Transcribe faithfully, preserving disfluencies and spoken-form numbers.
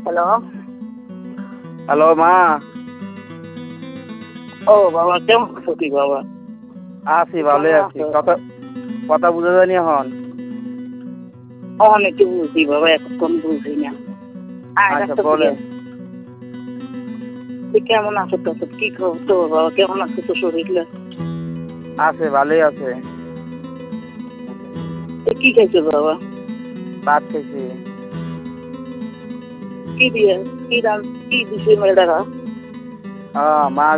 Hello. Hello মা। ও বাবা, কেমন আছো তুই বাবা? আছি, ভালোই আছি। কথা কথা বুঝা যায়নি এখন। অনেক বুঝি বাবা, এতক্ষণ বুঝি না। আচ্ছা বলেন। তুই কেমন আছো? তো কি খবর তো বাবা? কেমন আছো তো শরীরটা? আছে, ভালোই আছে। কি খাইছো বাবা? ভাত খাইছি। কি দিয়ে? কি দাম? কি দিছে মেয়েটারা? হ্যাঁ, মাছ